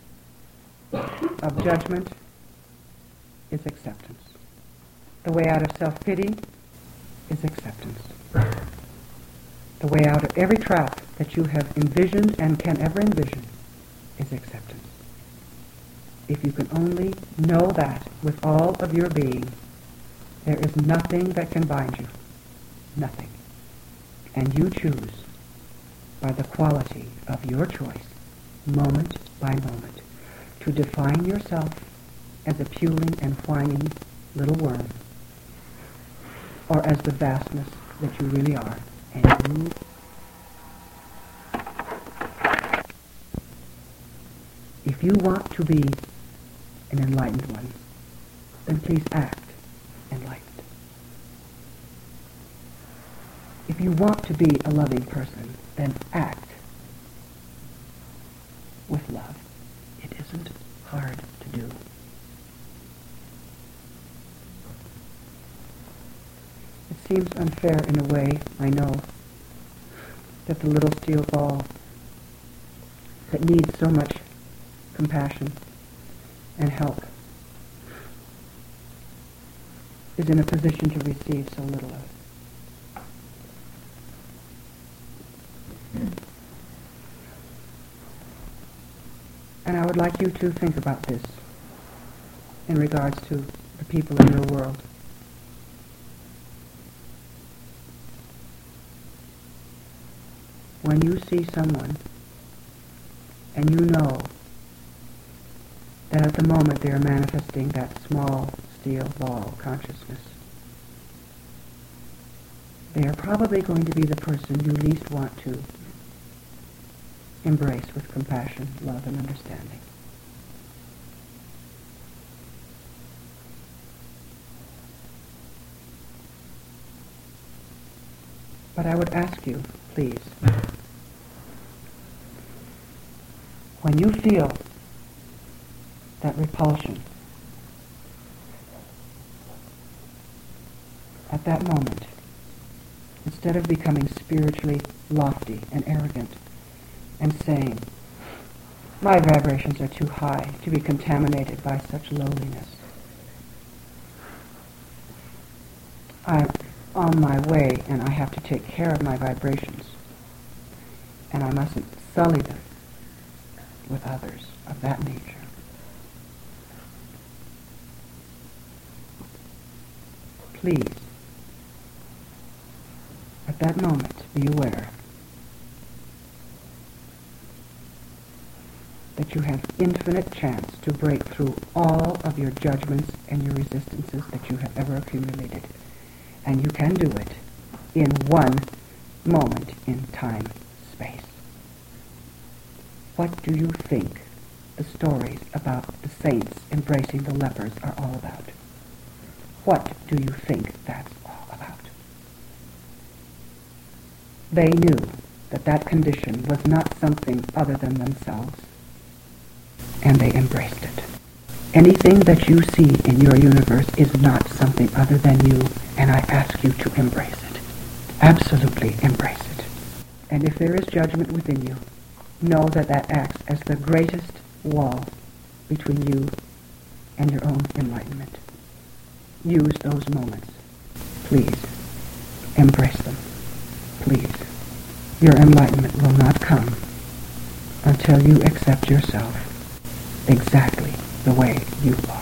of judgment is acceptance. The way out of self-pity is acceptance. The way out of every trap that you have envisioned and can ever envision is acceptance. If you can only know that with all of your being, there is nothing that can bind you. Nothing. And you choose by the quality of your choice, moment by moment, to define yourself as a puling and whining little worm, or as the vastness that you really are. And you if you want to be an enlightened one, then please act enlightened. If you want to be a loving person, then act with love. It isn't hard to do. It seems unfair in a way, I know, that the little steel ball that needs so much compassion and help is in a position to receive so little of it. And I would like you to think about this in regards to the people in your world. When you see someone and you know that at the moment they are manifesting that small steel ball consciousness, they are probably going to be the person you least want to embrace with compassion, love, and understanding. But I would ask you, please, when you feel that repulsion, at that moment, instead of becoming spiritually lofty and arrogant and saying, my vibrations are too high to be contaminated by such lowliness, I'm on my way and I have to take care of my vibrations, and I mustn't sully them with others of that nature. Please, at that moment, be aware that you have infinite chance to break through all of your judgments and your resistances that you have ever accumulated. And you can do it in one moment in time, space. What do you think the stories about the saints embracing the lepers are all about? What do you think that's all about? They knew that that condition was not something other than themselves, and they embraced it. Anything that you see in your universe is not something other than you, and I ask you to embrace it. Absolutely embrace it. And if there is judgment within you, know that that acts as the greatest wall between you and your own enlightenment. Use those moments. Please, embrace them. Please. Your enlightenment will not come until you accept yourself exactly the way you are.